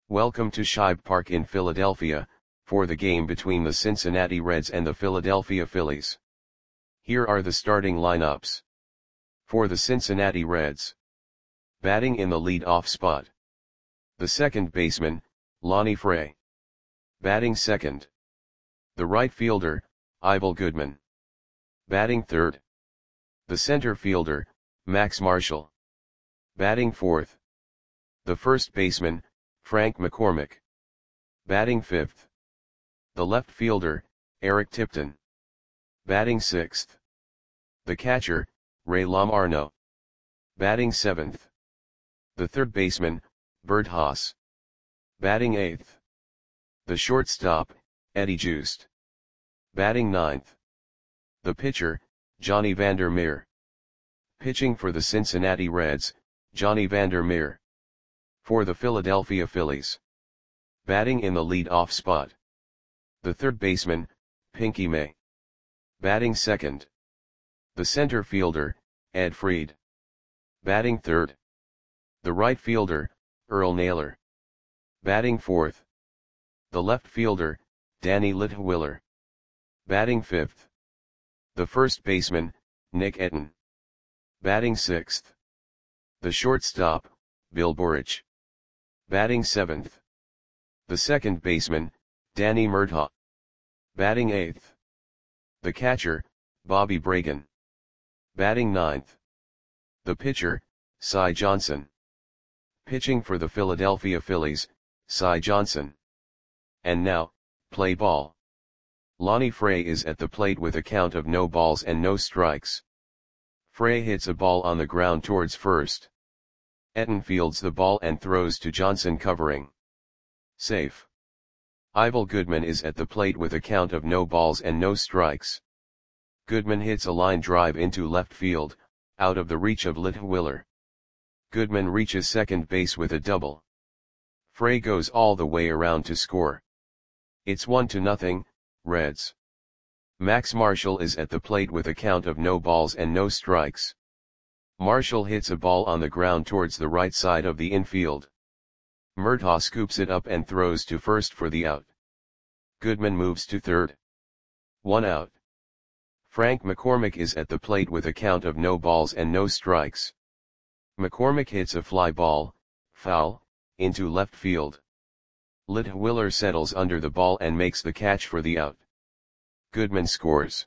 Welcome to Shibe Park in Philadelphia, for the game between the Cincinnati Reds and the Philadelphia Phillies. Here are the starting lineups. For the Cincinnati Reds. Batting in the lead-off spot. The second baseman, Lonnie Fray. Batting second. The right fielder, Ivel Goodman. Batting third. The center fielder, Max Marshall. Batting fourth. The first baseman, Frank McCormick. Batting fifth. The left fielder, Eric Tipton. Batting sixth. The catcher, Ray Lamarno. Batting seventh. The third baseman, Bert Haas. Batting eighth. The shortstop, Eddie Joost. Batting ninth. The pitcher, Johnny Vander Meer. Pitching for the Cincinnati Reds, Johnny Vander Meer. For the Philadelphia Phillies. Batting in the lead-off spot. The third baseman, Pinky May. Batting second. The center fielder, Ed Freed. Batting third. The right fielder, Earl Naylor. Batting fourth. The left fielder, Danny Litwiller. Batting fifth. The first baseman, Nick Etten. Batting sixth. The shortstop, Bill Burich. Batting seventh. The second baseman, Danny Murtaugh. Batting eighth. The catcher, Bobby Bragan. Batting ninth. The pitcher, Cy Johnson. Pitching for the Philadelphia Phillies, Cy Johnson. And now, play ball. Lonnie Fray is at the plate with a count of no balls and no strikes. Fray hits a ball on the ground towards first. Etten fields the ball and throws to Johnson covering. Safe. Ivel Goodman is at the plate with a count of no balls and no strikes. Goodman hits a line drive into left field, out of the reach of Litwiller. Goodman reaches second base with a double. Fray goes all the way around to score. It's 1-0, Reds. Max Marshall is at the plate with a count of no balls and no strikes. Marshall hits a ball on the ground towards the right side of the infield. Murtaugh scoops it up and throws to first for the out. Goodman moves to third. 1 out. Frank McCormick is at the plate with a count of no balls and no strikes. McCormick hits a fly ball, foul, into left field. Litwiller settles under the ball and makes the catch for the out. Goodman scores.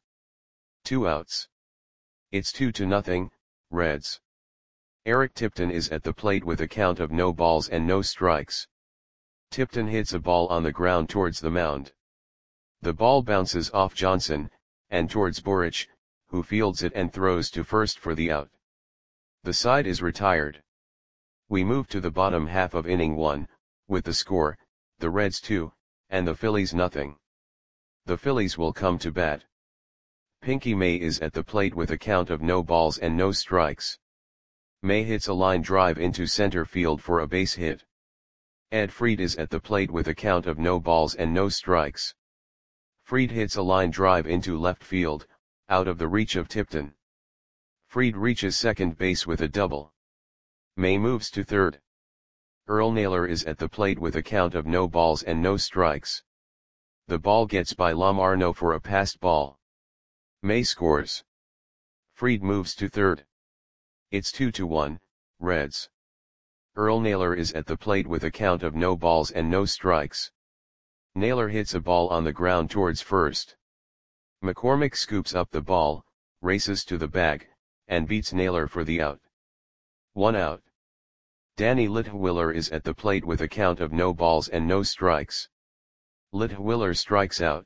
2 outs. It's 2-0, Reds. Eric Tipton is at the plate with a count of no balls and no strikes. Tipton hits a ball on the ground towards the mound. The ball bounces off Johnson, and towards Burich, who fields it and throws to first for the out. The side is retired. We move to the bottom half of inning 1, with the score, the Reds 2, and the Phillies 0. The Phillies will come to bat. Pinky May is at the plate with a count of no balls and no strikes. May hits a line drive into center field for a base hit. Ed Freed is at the plate with a count of no balls and no strikes. Freed hits a line drive into left field, out of the reach of Tipton. Freed reaches second base with a double. May moves to third. Earl Naylor is at the plate with a count of no balls and no strikes. The ball gets by Lamarno for a passed ball. May scores. Freed moves to third. It's 2-1, Reds. Earl Naylor is at the plate with a count of no balls and no strikes. Naylor hits a ball on the ground towards first. McCormick scoops up the ball, races to the bag, and beats Naylor for the out. 1 out. Danny Litwiller is at the plate with a count of no balls and no strikes. Litwiller strikes out.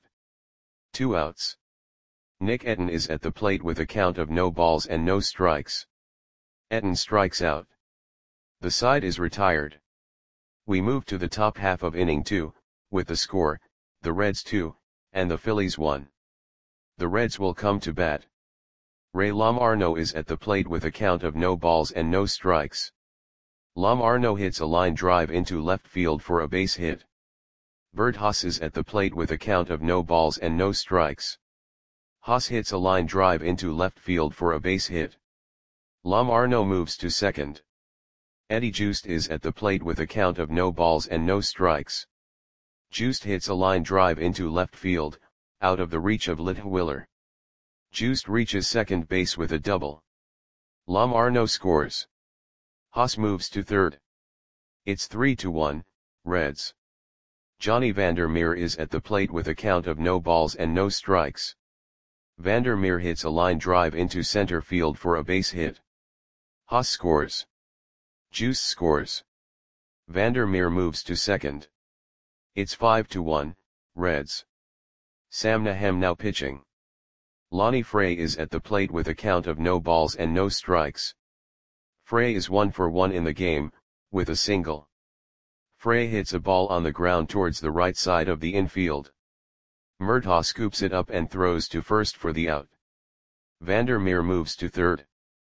2 outs. Nick Etten is at the plate with a count of no balls and no strikes. Etten strikes out. The side is retired. We move to the top half of inning 2, with the score, the Reds 2, and the Phillies 1. The Reds will come to bat. Ray Lamarno is at the plate with a count of no balls and no strikes. Lamarno hits a line drive into left field for a base hit. Bert Haas is at the plate with a count of no balls and no strikes. Haas hits a line drive into left field for a base hit. Lamarno moves to second. Eddie Joost is at the plate with a count of no balls and no strikes. Joost hits a line drive into left field, out of the reach of Leutwiler. Joost reaches second base with a double. Lam Arno scores. Haas moves to third. It's 3-1, Reds. Johnny Vandermeer is at the plate with a count of no balls and no strikes. Vandermeer hits a line drive into center field for a base hit. Haas scores. Joost scores. Vandermeer moves to second. It's 5-1, Reds. Sam Nahem now pitching. Lonnie Frey is at the plate with a count of no balls and no strikes. Frey is 1 for 1 in the game, with a single. Frey hits a ball on the ground towards the right side of the infield. Murtaugh scoops it up and throws to first for the out. Vandermeer moves to third.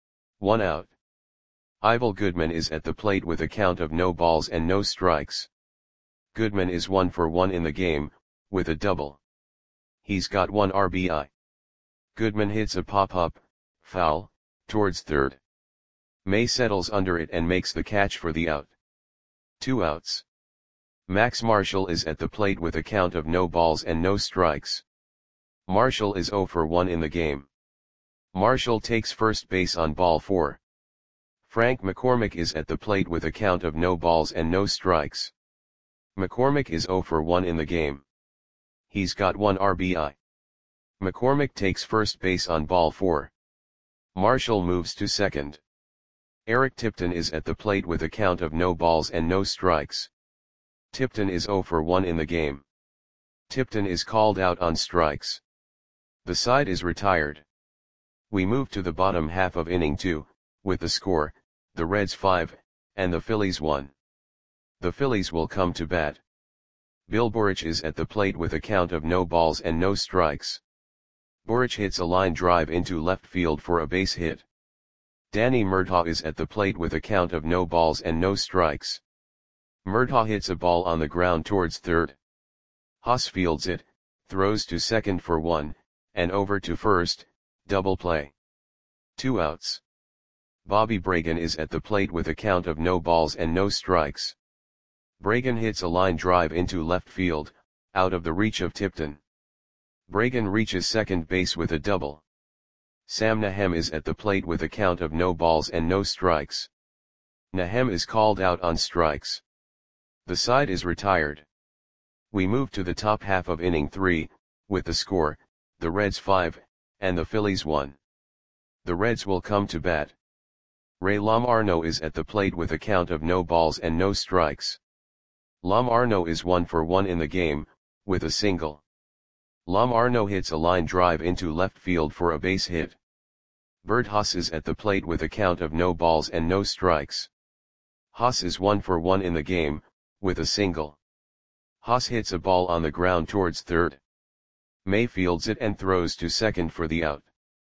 1 out. Ivel Goodman is at the plate with a count of no balls and no strikes. Goodman is 1 for 1 in the game, with a double. He's got 1 RBI. Goodman hits a pop-up, foul, towards third. May settles under it and makes the catch for the out. 2 outs. Max Marshall is at the plate with a count of no balls and no strikes. Marshall is 0 for 1 in the game. Marshall takes first base on ball 4. Frank McCormick is at the plate with a count of no balls and no strikes. McCormick is 0 for 1 in the game. He's got 1 RBI. McCormick takes first base on ball 4. Marshall moves to second. Eric Tipton is at the plate with a count of no balls and no strikes. Tipton is 0 for 1 in the game. Tipton is called out on strikes. The side is retired. We move to the bottom half of inning 2, with the score, the Reds 5, and the Phillies 1. The Phillies will come to bat. Bill Burich is at the plate with a count of no balls and no strikes. Burich hits a line drive into left field for a base hit. Danny Murtaugh is at the plate with a count of no balls and no strikes. Murtaugh hits a ball on the ground towards third. Haas fields it, throws to second for 1, and over to first, double play. 2 outs. Bobby Bragan is at the plate with a count of no balls and no strikes. Bragan hits a line drive into left field, out of the reach of Tipton. Bragan reaches second base with a double. Sam Nahem is at the plate with a count of no balls and no strikes. Nahem is called out on strikes. The side is retired. We move to the top half of inning 3, with the score, the Reds 5, and the Phillies 1. The Reds will come to bat. Ray Lam Arno is at the plate with a count of no balls and no strikes. Lam Arno is 1 for 1 in the game, with a single. Lam Arno hits a line drive into left field for a base hit. Bert Haas is at the plate with a count of no balls and no strikes. Haas is 1 for 1 in the game, with a single. Haas hits a ball on the ground towards third. May fields it and throws to second for the out.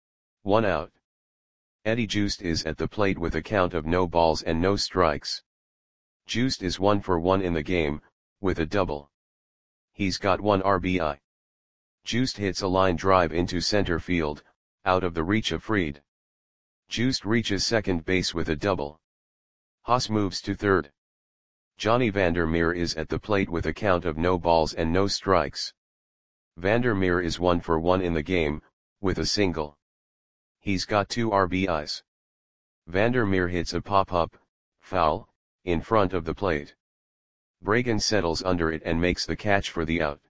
1 out. Eddie Joost is at the plate with a count of no balls and no strikes. Joost is 1 for 1 in the game, with a double. He's got 1 RBI. Joost hits a line drive into center field, out of the reach of Fried. Joost reaches second base with a double. Haas moves to third. Johnny Vandermeer is at the plate with a count of no balls and no strikes. Vandermeer is 1 for 1 in the game, with a single. He's got 2 RBIs. Vandermeer hits a pop-up, foul, in front of the plate. Bragan settles under it and makes the catch for the out.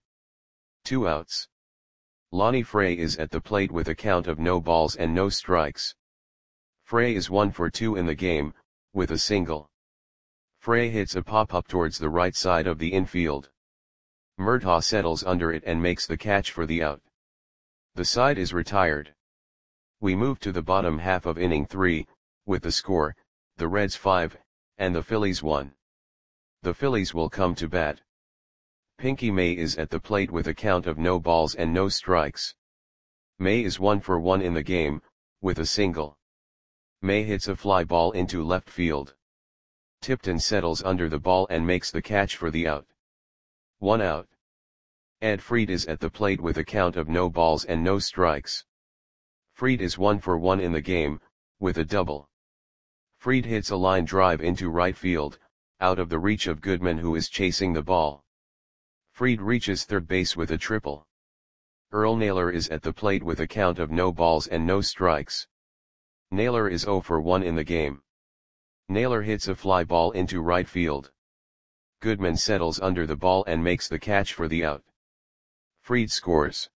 2 outs. Lonnie Frey is at the plate with a count of no balls and no strikes. Frey is 1 for 2 in the game, with a single. Frey hits a pop-up towards the right side of the infield. Murtaugh settles under it and makes the catch for the out. The side is retired. We move to the bottom half of inning 3, with the score, the Reds 5, and the Phillies 1. The Phillies will come to bat. Pinky May is at the plate with a count of no balls and no strikes. May is 1 for 1 in the game, with a single. May hits a fly ball into left field. Tipton settles under the ball and makes the catch for the out. 1 out. Ed Fried is at the plate with a count of no balls and no strikes. Fried is 1 for 1 in the game, with a double. Fried hits a line drive into right field, out of the reach of Goodman, who is chasing the ball. Fried reaches third base with a triple. Earl Naylor is at the plate with a count of no balls and no strikes. Naylor is 0 for 1 in the game. Naylor hits a fly ball into right field. Goodman settles under the ball and makes the catch for the out. Fried scores.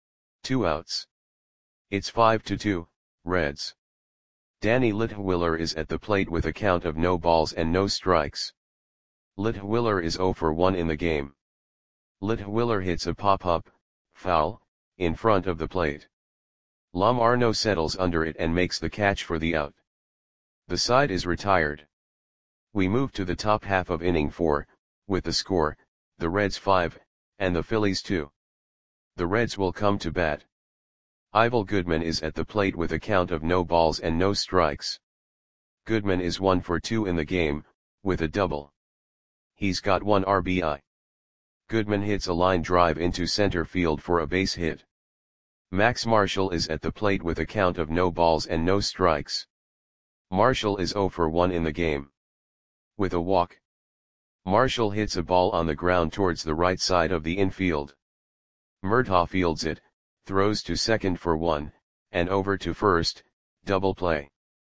2 outs. It's 5-2, Reds. Danny Litwiller is at the plate with a count of no balls and no strikes. Litwiller is 0 for 1 in the game. Litwiller hits a pop-up, foul, in front of the plate. Lamarno settles under it and makes the catch for the out. The side is retired. We move to the top half of inning 4, with the score, the Reds 5, and the Phillies 2. The Reds will come to bat. Ivel Goodman is at the plate with a count of no balls and no strikes. Goodman is 1 for 2 in the game, with a double. He's got 1 RBI. Goodman hits a line drive into center field for a base hit. Max Marshall is at the plate with a count of no balls and no strikes. Marshall is 0 for 1 in the game. With a walk. Marshall hits a ball on the ground towards the right side of the infield. Murtaugh fields it, throws to second for 1, and over to first, double play.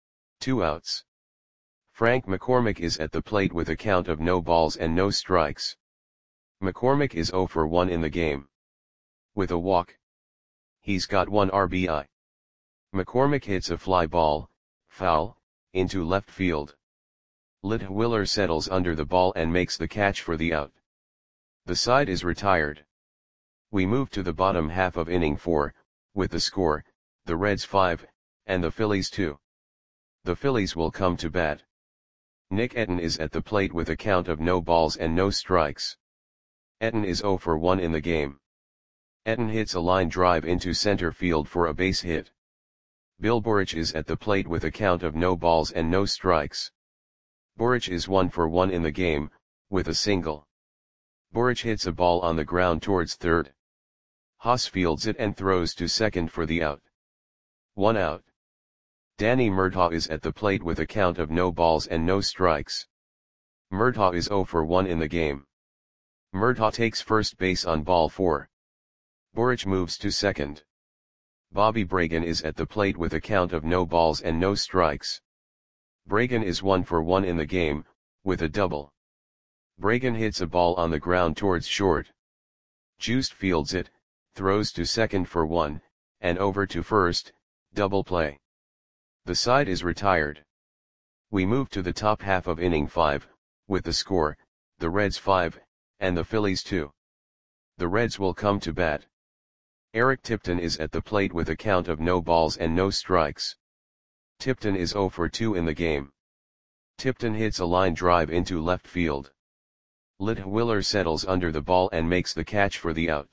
2 outs. Frank McCormick is at the plate with a count of no balls and no strikes. McCormick is 0 for 1 in the game. With a walk. He's got 1 RBI. McCormick hits a fly ball, foul, into left field. Litwiller settles under the ball and makes the catch for the out. The side is retired. We move to the bottom half of inning 4, with the score, the Reds 5, and the Phillies 2. The Phillies will come to bat. Nick Etten is at the plate with a count of no balls and no strikes. Etten is 0 for 1 in the game. Etten hits a line drive into center field for a base hit. Bill Burich is at the plate with a count of no balls and no strikes. Burich is 1 for 1 in the game, with a single. Burich hits a ball on the ground towards third. Haas fields it and throws to second for the out. 1 out. Danny Murtaugh is at the plate with a count of no balls and no strikes. Murtaugh is 0 for 1 in the game. Murtaugh takes first base on ball 4. Burich moves to second. Bobby Bragan is at the plate with a count of no balls and no strikes. Bragan is 1 for 1 in the game, with a double. Bragan hits a ball on the ground towards short. Juiced fields it, throws to second for 1, and over to first, double play. The side is retired. We move to the top half of inning 5, with the score, the Reds 5, and the Phillies 2. The Reds will come to bat. Eric Tipton is at the plate with a count of no balls and no strikes. Tipton is 0 for 2 in the game. Tipton hits a line drive into left field. Litwiller settles under the ball and makes the catch for the out.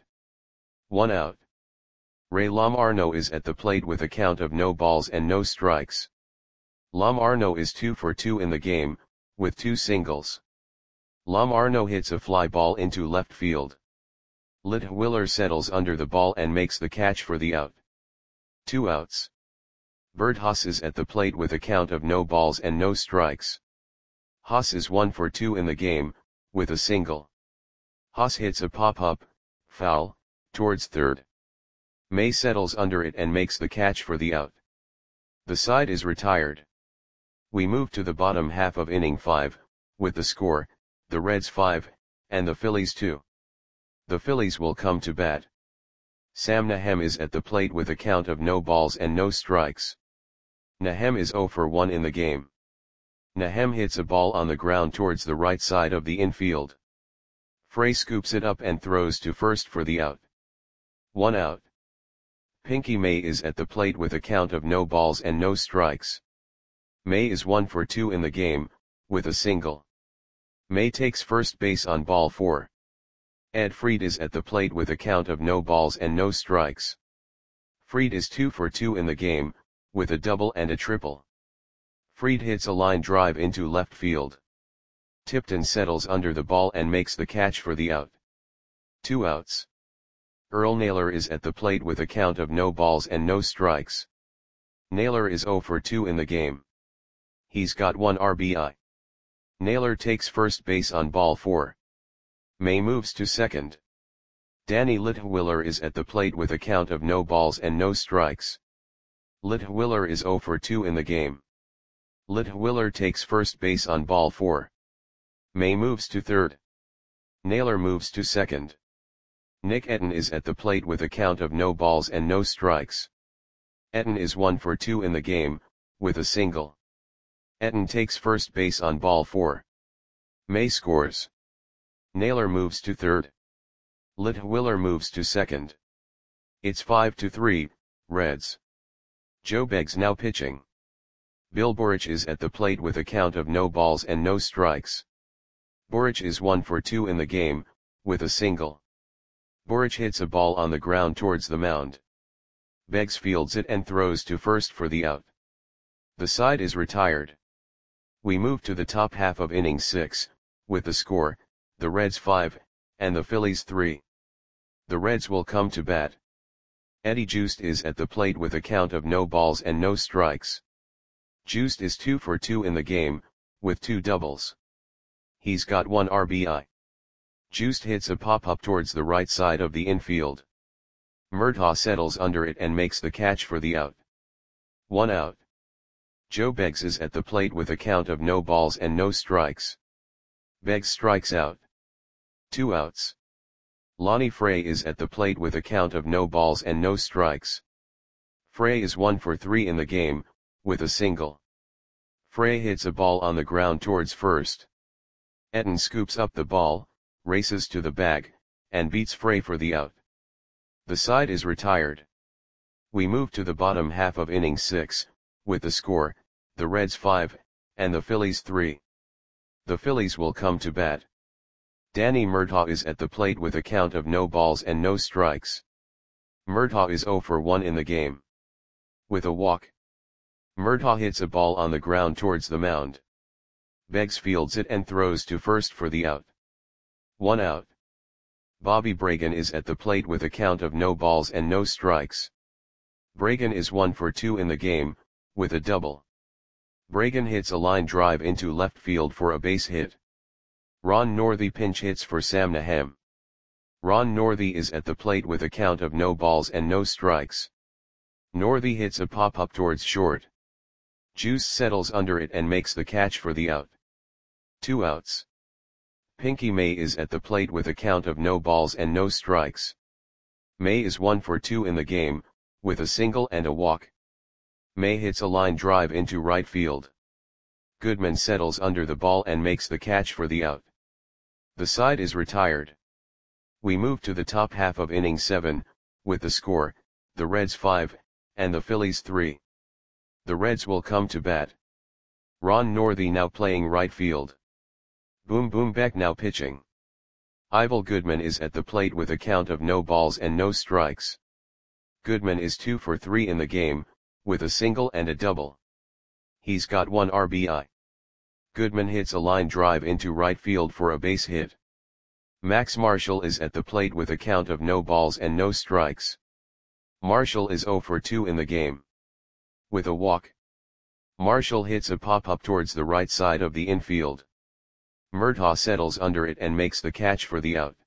1 out. Ray Lamarno is at the plate with a count of no balls and no strikes. Lamarno is 2 for 2 in the game, with 2 singles. Lamarno hits a fly ball into left field. Litwiller settles under the ball and makes the catch for the out. 2 outs. Bert Haas is at the plate with a count of no balls and no strikes. Haas is 1 for 2 in the game, with a single. Haas hits a pop-up, foul, towards third. May settles under it and makes the catch for the out. The side is retired. We move to the bottom half of inning 5, with the score, the Reds 5, and the Phillies 2. The Phillies will come to bat. Sam Nahem is at the plate with a count of no balls and no strikes. Nahem is 0 for 1 in the game. Nahem hits a ball on the ground towards the right side of the infield. Frey scoops it up and throws to first for the out. 1 out. Pinky May is at the plate with a count of no balls and no strikes. May is 1 for 2 in the game, with a single. May takes first base on ball 4. Ed Fried is at the plate with a count of no balls and no strikes. Fried is 2 for 2 in the game, with a double and a triple. Fried hits a line drive into left field. Tipton settles under the ball and makes the catch for the out. 2 outs. Earl Naylor is at the plate with a count of no balls and no strikes. Naylor is 0 for 2 in the game. He's got 1 RBI. Naylor takes first base on ball 4. May moves to second. Danny Litwiller is at the plate with a count of no balls and no strikes. Litwiller is 0 for 2 in the game. Litwiller takes first base on ball 4. May moves to third. Naylor moves to second. Nick Etten is at the plate with a count of no balls and no strikes. Etten is 1 for 2 in the game, with a single. Etten takes first base on ball 4. May scores. Naylor moves to third. Litwiller moves to second. It's 5-3, Reds. Joe Beggs now pitching. Bill Boric is at the plate with a count of no balls and no strikes. Boric is 1 for 2 in the game, with a single. Boric hits a ball on the ground towards the mound. Beggs fields it and throws to first for the out. The side is retired. We move to the top half of inning 6, with the score, the Reds 5, and the Phillies 3. The Reds will come to bat. Eddie Joost is at the plate with a count of no balls and no strikes. Joost is 2 for 2 in the game, with 2 doubles. He's got 1 RBI. Joost hits a pop-up towards the right side of the infield. Murtaugh settles under it and makes the catch for the out. 1 out. Joe Beggs is at the plate with a count of no balls and no strikes. Beggs strikes out. 2 outs. Lonnie Frey is at the plate with a count of no balls and no strikes. Frey is 1 for 3 in the game, with a single. Frey hits a ball on the ground towards first. Etten scoops up the ball, races to the bag, and beats Frey for the out. The side is retired. We move to the bottom half of inning 6, with the score, the Reds 5, and the Phillies 3. The Phillies will come to bat. Danny Murtaugh is at the plate with a count of no balls and no strikes. Murtaugh is 0 for 1 in the game. With a walk. Murtaugh hits a ball on the ground towards the mound. Beggs fields it and throws to first for the out. 1 out. Bobby Bragan is at the plate with a count of no balls and no strikes. Bragan is 1 for 2 in the game, with a double. Bragan hits a line drive into left field for a base hit. Ron Northey pinch hits for Sam Nahem. Ron Northey is at the plate with a count of no balls and no strikes. Northey hits a pop-up towards short. Juice settles under it and makes the catch for the out. 2 outs. Pinky May is at the plate with a count of no balls and no strikes. May is 1 for 2 in the game, with a single and a walk. May hits a line drive into right field. Goodman settles under the ball and makes the catch for the out. The side is retired. We move to the top half of inning 7, with the score, the Reds 5, and the Phillies 3. The Reds will come to bat. Ron Northey now playing right field. Boom Boom Beck now pitching. Ivel Goodman is at the plate with a count of no balls and no strikes. Goodman is 2 for 3 in the game, with a single and a double. He's got 1 RBI. Goodman hits a line drive into right field for a base hit. Max Marshall is at the plate with a count of no balls and no strikes. Marshall is 0 for 2 in the game. With a walk. Marshall hits a pop-up towards the right side of the infield. Murtaugh settles under it and makes the catch for the out.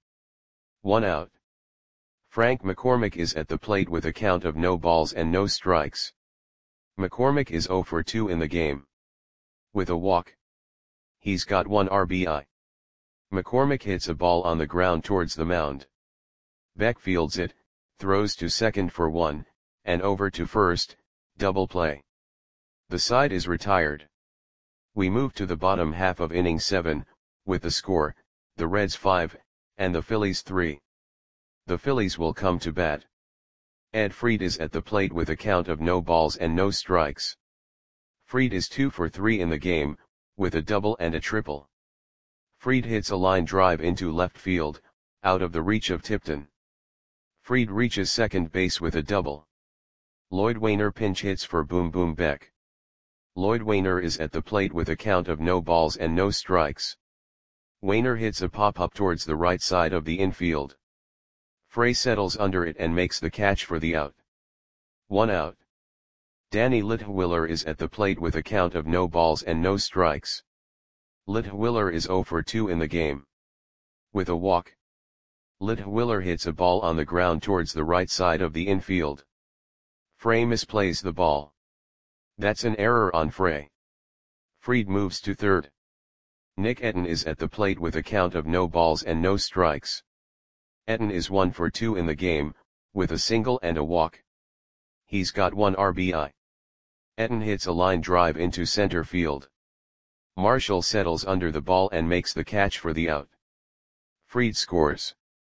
1 out. Frank McCormick is at the plate with a count of no balls and no strikes. McCormick is 0 for 2 in the game. With a walk. He's got 1 RBI. McCormick hits a ball on the ground towards the mound. Beck fields it, throws to second for 1, and over to first, double play. The side is retired. We move to the bottom half of inning 7, with the score, the Reds 5, and the Phillies 3. The Phillies will come to bat. Ed Fried is at the plate with a count of no balls and no strikes. Fried is 2 for 3 in the game, with a double and a triple. Fried hits a line drive into left field, out of the reach of Tipton. Fried reaches second base with a double. Lloyd Wainer pinch hits for Boom Boom Beck. Lloyd Wainer is at the plate with a count of no balls and no strikes. Wainer hits a pop-up towards the right side of the infield. Frey settles under it and makes the catch for the out. 1 out. Danny Litwiller is at the plate with a count of no balls and no strikes. Litwiller is 0 for 2 in the game. With a walk, Litwiller hits a ball on the ground towards the right side of the infield. Frey misplays the ball. That's an error on Frey. Fried moves to third. Nick Etten is at the plate with a count of no balls and no strikes. Etten is 1 for 2 in the game, with a single and a walk. He's got 1 RBI. Etten hits a line drive into center field. Marshall settles under the ball and makes the catch for the out. Fried scores.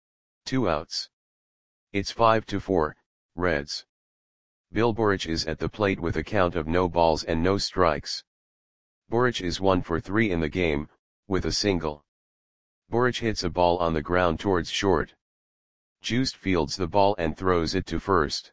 2 outs. It's 5-4, Reds. Bill Burich is at the plate with a count of no balls and no strikes. Burich is 1 for 3 in the game, with a single. Burich hits a ball on the ground towards short. Juiced fields the ball and throws it to first.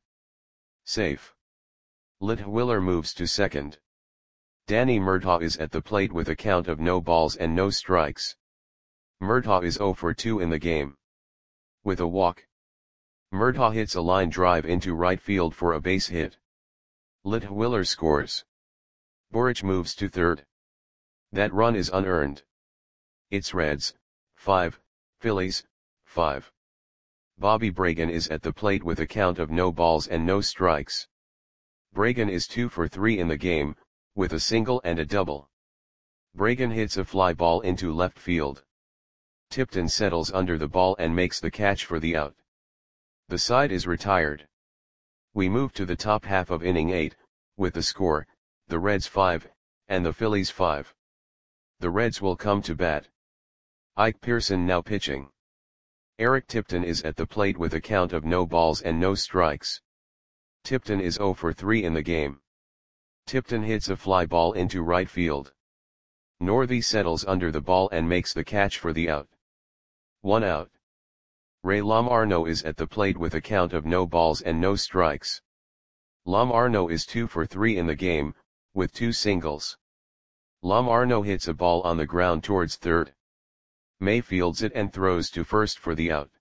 Safe. Litwiller moves to second. Danny Murtaugh is at the plate with a count of no balls and no strikes. Murtaugh is 0 for 2 in the game. With a walk, Murtaugh hits a line drive into right field for a base hit. Litwiller scores. Burich moves to third. That run is unearned. It's Reds, 5, Phillies, 5. Bobby Bragan is at the plate with a count of no balls and no strikes. Bragan is 2 for 3 in the game, with a single and a double. Bragan hits a fly ball into left field. Tipton settles under the ball and makes the catch for the out. The side is retired. We move to the top half of inning 8, with the score, the Reds 5, and the Phillies 5. The Reds will come to bat. Ike Pearson now pitching. Eric Tipton is at the plate with a count of no balls and no strikes. Tipton is 0 for 3 in the game. Tipton hits a fly ball into right field. Northey settles under the ball and makes the catch for the out. 1 out. Ray Lamarno is at the plate with a count of no balls and no strikes. Lamarno is 2 for 3 in the game, with 2 singles. Lamarno hits a ball on the ground towards third. May fields it and throws to first for the out.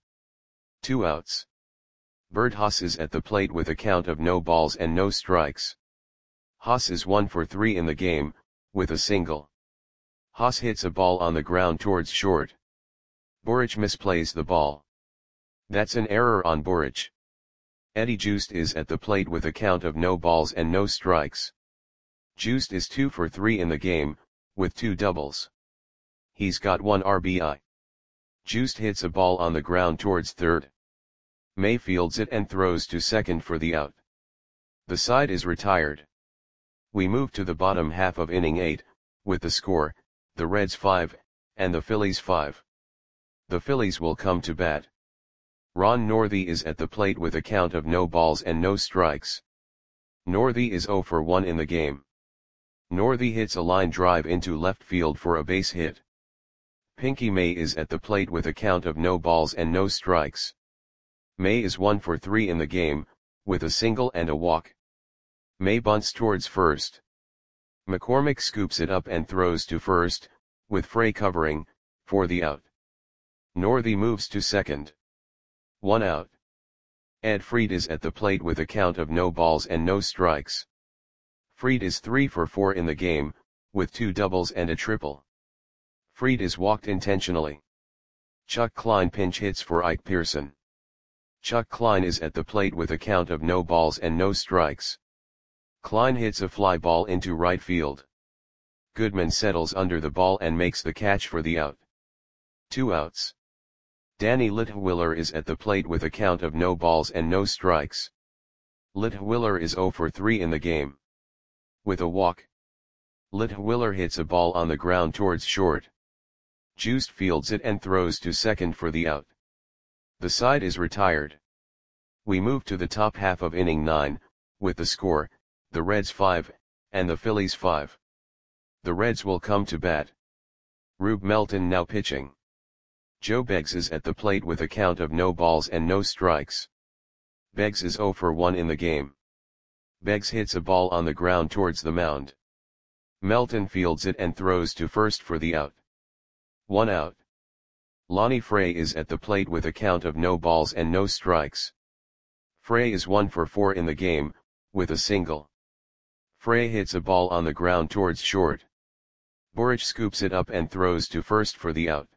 2 outs. Bert Haas is at the plate with a count of no balls and no strikes. Haas is 1 for 3 in the game, with a single. Haas hits a ball on the ground towards short. Burich misplays the ball. That's an error on Burich. Eddie Juiced is at the plate with a count of no balls and no strikes. Juiced is 2 for 3 in the game, with 2 doubles. He's got 1 RBI. Juiced hits a ball on the ground towards third. May fields it and throws to second for the out. The side is retired. We move to the bottom half of inning 8, with the score, the Reds 5, and the Phillies 5. The Phillies will come to bat. Ron Northey is at the plate with a count of no balls and no strikes. Northey is 0 for 1 in the game. Northey hits a line drive into left field for a base hit. Pinky May is at the plate with a count of no balls and no strikes. May is 1 for 3 in the game, with a single and a walk. May bunts towards first. McCormick scoops it up and throws to first, with Frey covering, for the out. Northey moves to second. 1 out. Ed Fried is at the plate with a count of no balls and no strikes. Fried is 3 for 4 in the game, with 2 doubles and a triple. Fried is walked intentionally. Chuck Klein pinch hits for Ike Pearson. Chuck Klein is at the plate with a count of no balls and no strikes. Klein hits a fly ball into right field. Goodman settles under the ball and makes the catch for the out. 2 outs. Danny Litwiller is at the plate with a count of no balls and no strikes. Litwiller is 0 for 3 in the game. With a walk, Litwiller hits a ball on the ground towards short. Juiced fields it and throws to second for the out. The side is retired. We move to the top half of inning 9, with the score, the Reds 5, and the Phillies 5. The Reds will come to bat. Rube Melton now pitching. Joe Beggs is at the plate with a count of no balls and no strikes. Beggs is 0 for 1 in the game. Beggs hits a ball on the ground towards the mound. Melton fields it and throws to first for the out. 1 out. Lonnie Frey is at the plate with a count of no balls and no strikes. Frey is 1 for 4 in the game, with a single. Frey hits a ball on the ground towards short. Boric scoops it up and throws to first for the out.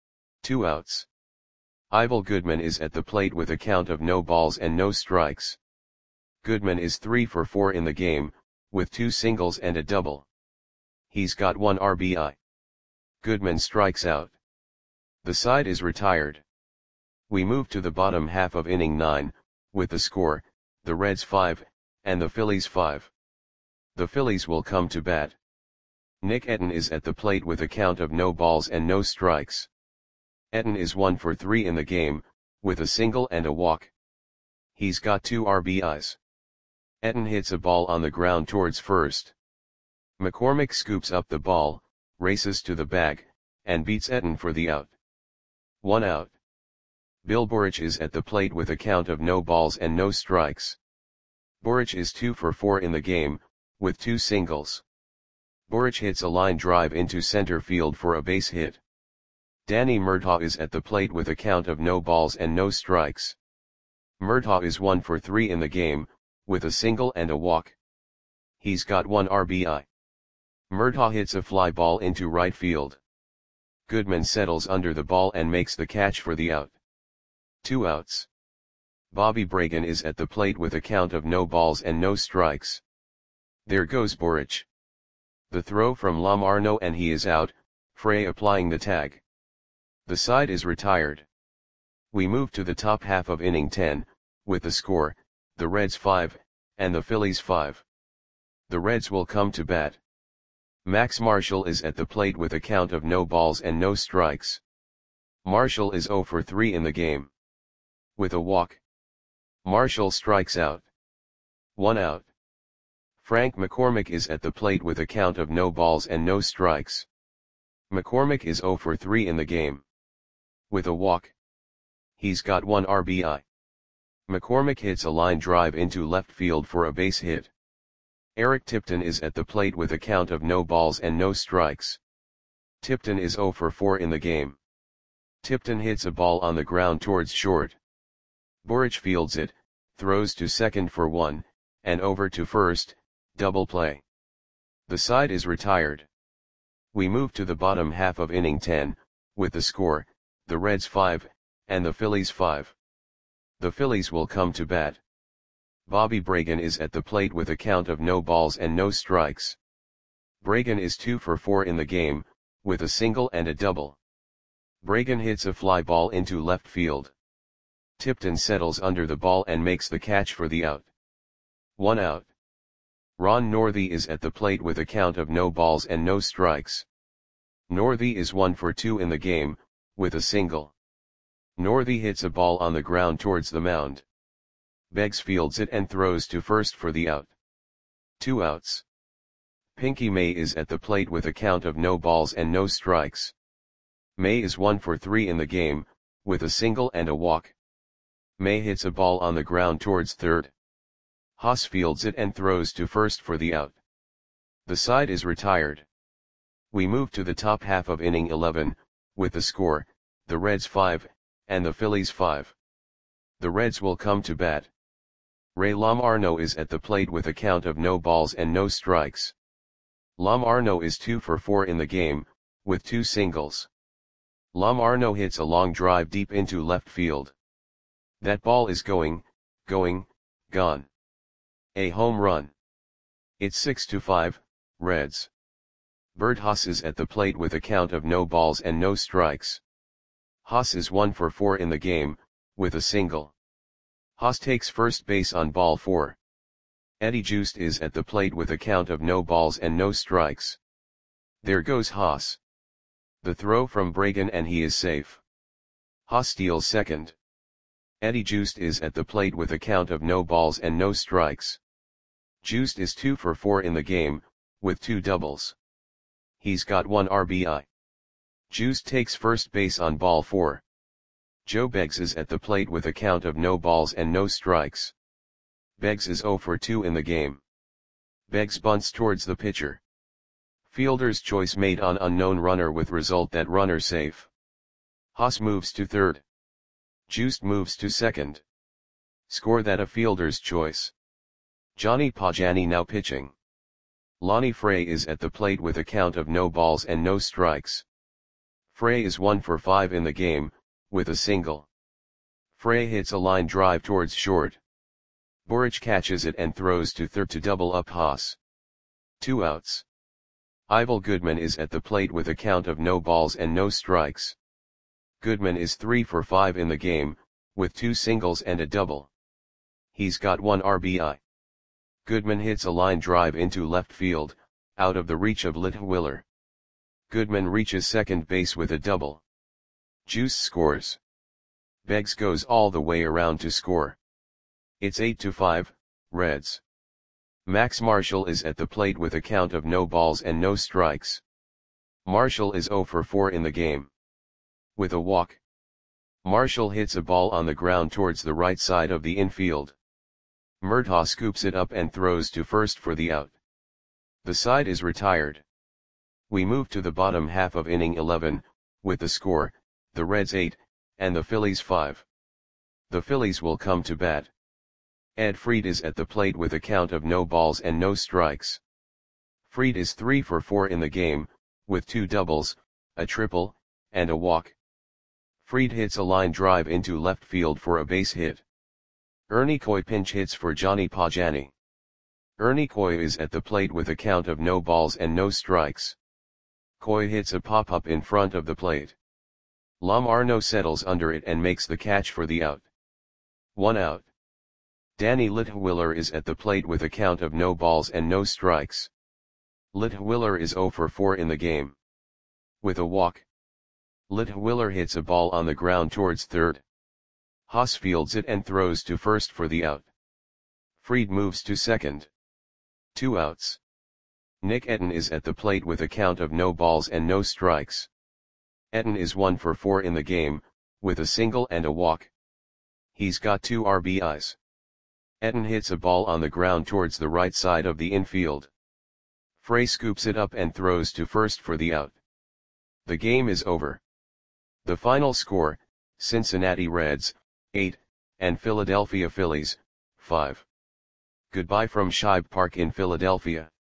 2 outs. Ivel Goodman is at the plate with a count of no balls and no strikes. Goodman is 3 for 4 in the game, with 2 singles and a double. He's got 1 RBI. Goodman strikes out. The side is retired. We move to the bottom half of inning 9, with the score, the Reds 5, and the Phillies 5. The Phillies will come to bat. Nick Etten is at the plate with a count of no balls and no strikes. Etten is 1 for 3 in the game, with a single and a walk. He's got 2 RBIs. Etten hits a ball on the ground towards first. McCormick scoops up the ball, races to the bag, and beats Etten for the out. 1 out. Bill Boric is at the plate with a count of no balls and no strikes. Boric is 2 for 4 in the game, with 2 singles. Boric hits a line drive into center field for a base hit. Danny Murtaugh is at the plate with a count of no balls and no strikes. Murtaugh is 1 for 3 in the game, with a single and a walk. He's got 1 RBI. Murtaugh hits a fly ball into right field. Goodman settles under the ball and makes the catch for the out. 2 outs. Bobby Bragan is at the plate with a count of no balls and no strikes. There goes Boric. The throw from Lamarno and he is out, Frey applying the tag. The side is retired. We move to the top half of inning 10, with the score, the Reds 5, and the Phillies 5. The Reds will come to bat. Max Marshall is at the plate with a count of no balls and no strikes. Marshall is 0 for 3 in the game. With a walk. Marshall strikes out. 1 out. Frank McCormick is at the plate with a count of no balls and no strikes. McCormick is 0 for 3 in the game. With a walk. He's got 1 RBI. McCormick hits a line drive into left field for a base hit. Eric Tipton is at the plate with a count of no balls and no strikes. Tipton is 0 for 4 in the game. Tipton hits a ball on the ground towards short. Boric fields it, throws to second for 1, and over to first, double play. The side is retired. We move to the bottom half of inning 10, with the score, the Reds 5, and the Phillies 5. The Phillies will come to bat. Bobby Bragan is at the plate with a count of no balls and no strikes. Bragan is 2 for 4 in the game, with a single and a double. Bragan hits a fly ball into left field. Tipton settles under the ball and makes the catch for the out. 1 out. Ron Northey is at the plate with a count of no balls and no strikes. Northey is 1 for 2 in the game, with a single. Northey hits a ball on the ground towards the mound. Beggs fields it and throws to first for the out. 2 outs. Pinky May is at the plate with a count of no balls and no strikes. May is 1 for 3 in the game, with a single and a walk. May hits a ball on the ground towards third. Haas fields it and throws to first for the out. The side is retired. We move to the top half of inning 11, with the score, the Reds 5, and the Phillies 5. The Reds will come to bat. Ray Lamarno is at the plate with a count of no balls and no strikes. Lamarno is 2 for 4 in the game, with 2 singles. Lamarno hits a long drive deep into left field. That ball is gone. A home run. It's 6-5, Reds. Bert Haas is at the plate with a count of no balls and no strikes. Haas is 1 for 4 in the game, with a single. Haas takes first base on ball 4. Eddie Joost is at the plate with a count of no balls and no strikes. There goes Haas. The throw from Bragan and he is safe. Haas steals second. Eddie Joost is at the plate with a count of no balls and no strikes. Joost is 2 for 4 in the game, with 2 doubles. He's got 1 RBI. Joost takes first base on ball 4. Joe Beggs is at the plate with a count of no balls and no strikes. Beggs is 0 for 2 in the game. Beggs bunts towards the pitcher. Fielder's choice made on unknown runner with result that runner safe. Haas moves to third. Joost moves to second. Score that a fielder's choice. Johnny Pajani now pitching. Lonnie Frey is at the plate with a count of no balls and no strikes. Frey is 1 for 5 in the game, with a single. Frey hits a line drive towards short. Buric catches it and throws to third to double up Haas. 2 outs. Ivel Goodman is at the plate with a count of no balls and no strikes. Goodman is 3 for 5 in the game, with 2 singles and a double. He's got 1 RBI. Goodman hits a line drive into left field, out of the reach of Litwiler. Goodman reaches second base with a double. Juice scores. Beggs goes all the way around to score. It's 8-5, Reds. Max Marshall is at the plate with a count of no balls and no strikes. Marshall is 0 for 4 in the game. With a walk. Marshall hits a ball on the ground towards the right side of the infield. Murtaugh scoops it up and throws to first for the out. The side is retired. We move to the bottom half of inning 11, with the score, the Reds 8, and the Phillies 5. The Phillies will come to bat. Ed Fried is at the plate with a count of no balls and no strikes. Fried is 3 for 4 in the game, with 2 doubles, a triple, and a walk. Fried hits a line drive into left field for a base hit. Ernie Coy pinch hits for Johnny Pajani. Ernie Coy is at the plate with a count of no balls and no strikes. Coy hits a pop-up in front of the plate. Lam Arno settles under it and makes the catch for the out. 1 out. Danny Litwiler is at the plate with a count of no balls and no strikes. Litwiler is 0 for 4 in the game. With a walk. Litwiler hits a ball on the ground towards third. Haas fields it and throws to first for the out. Fried moves to second. 2 outs. Nick Etten is at the plate with a count of no balls and no strikes. Etten is 1 for 4 in the game, with a single and a walk. He's got 2 RBIs. Etten hits a ball on the ground towards the right side of the infield. Frey scoops it up and throws to first for the out. The game is over. The final score, Cincinnati Reds, 8, and Philadelphia Phillies, 5. Goodbye from Shibe Park in Philadelphia.